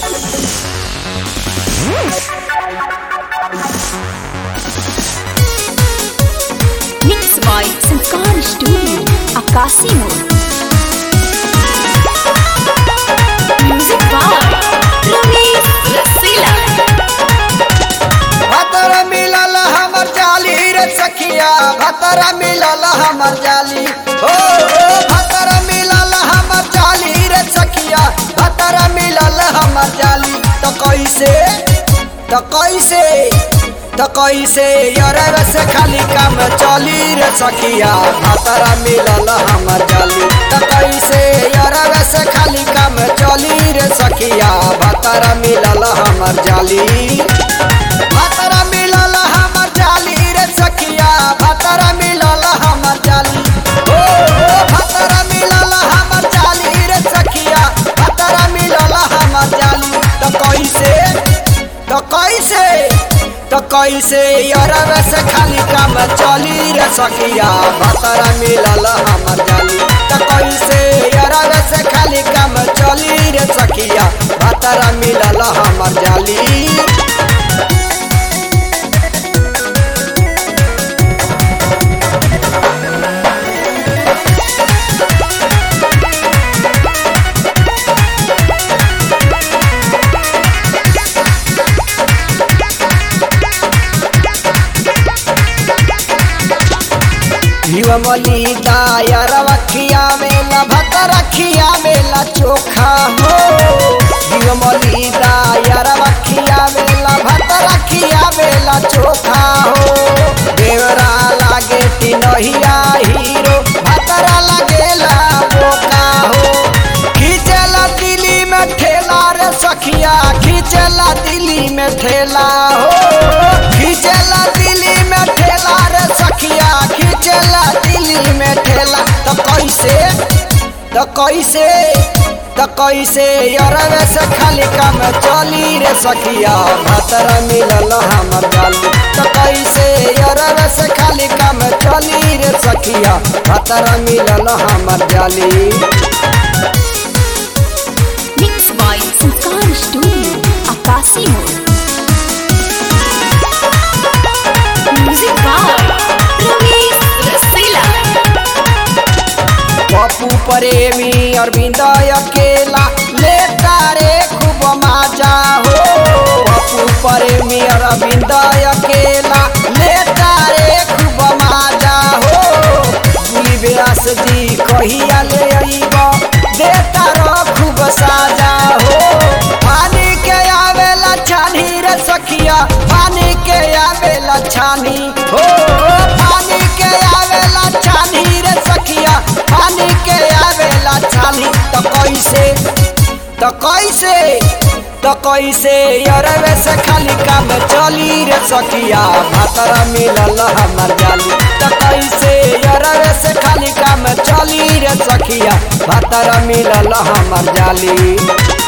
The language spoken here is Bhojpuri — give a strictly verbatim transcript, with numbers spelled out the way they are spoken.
Mixed by Sankar Studio, Akasi Mode. Music by Ramesh Rasila. भतरा मिलल हमर जाली रे सखिया, भतरा मिलल हमर जाली, ओ भतरा मिलल हमर जाली रे सखिया, भतरा मिलल हमर जाली। तो कैसे तो कैसे तो कैसे यार से खाली काम चली रे सखिया, भतरा मिलल हमर जाली। तो कैसे यार से खाली काम चली रे सखिया, भतरा मिलल हमर जाली। भतरा मिलल हमर जाली रे सखिया, भतरा मिलल हमर जाली, ओ भतरा मिलल हमर जाली रे सखिया, भतरा मिलल हमर जाली। तो कैसे तो कैसे तो कैसे यार से खाली काम चली रे सखिया, भतरा मिलल हमर जाली। तो कैसे यार से खाली काम चली रे सखिया, भतरा मिलल हमर जाली। हिवमली दायर रखिया मेला भत रखिया मेला चोखा हो, हिवमली दायर रखिया मेला भत रखिया मेला चोखा हो। देवरा लागे तिनहिया हीरो, भतरा लगेला बोका हो। खींचला दिल्ली में ठेला रे सखिया, खींचला दिल्ली में ठेला हो, खींचला दिल्ली में ठेला रे सखिया, खींचला दिल्ली में ठेला। तो कैसे तो कैसे तो कैसे यार से खाली काम चली रे सखिया, भतरा मिलल हमर जाली। तो कैसे यार से खाली काम चली रे सखिया, भतरा मिलल हमर जाली। Mixed by Sankar Studio, Akasi Mode. Music by Ramesh Rasila. Pappu प्रेमी अरविंद अकेला लेता रे खूब मजा हो, पप्पू प्रेमी अरविंद अकेला लेता रे खूब मजा हो। गुली व्यास जी कहिया ले अइब, देता रो खूब साजा हो। पानी के आवेला छानी रे सखिया, पानी के आवेला छानी हो, पानी के आवेला छानी रे सखिया, पानी के आवेला छानी। तो कैसे तो कैसे तो कैसे यार से खाली काम चली रे सखिया, भतरा मिलल हमर जाली। तो कैसे यार से खाली काम चली रे सखिया, भतरा मिलल हमर जाली।